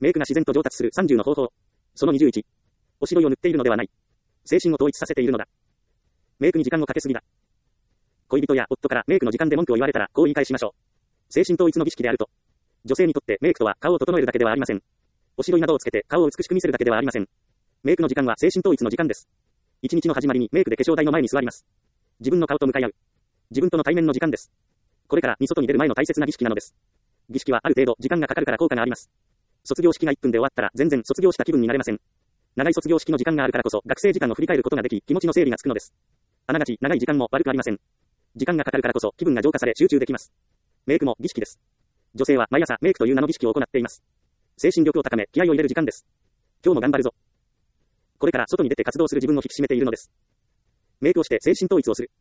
メイクが自然と上達する30の方法。その21。おしろいを塗っているのではない。精神を統一させているのだ。メイクに時間をかけすぎだ。恋人や夫からメイクの時間で文句を言われたら、こう言い返しましょう。精神統一の儀式であると。女性にとってメイクとは顔を整えるだけではありません。おしろいなどをつけて顔を美しく見せるだけではありません。メイクの時間は精神統一の時間です。一日の始まりにメイクで化粧台の前に座ります。自分の顔と向かい合う。自分との対面の時間です。これから外に出る前の大切な儀式なのです。儀式はある程度時間がかかるから効果があります。卒業式が1分で終わったら全然卒業した気分になれません。長い卒業式の時間があるからこそ学生時間を振り返ることができ気持ちの整理がつくのです。あながち長い時間も悪くありません。時間がかかるからこそ気分が浄化され集中できます。メイクも儀式です。女性は毎朝メイクという名の儀式を行っています。精神力を高め気合を入れる時間です。今日も頑張るぞ。これから外に出て活動する自分を引き締めているのです。メイクをして精神統一をする。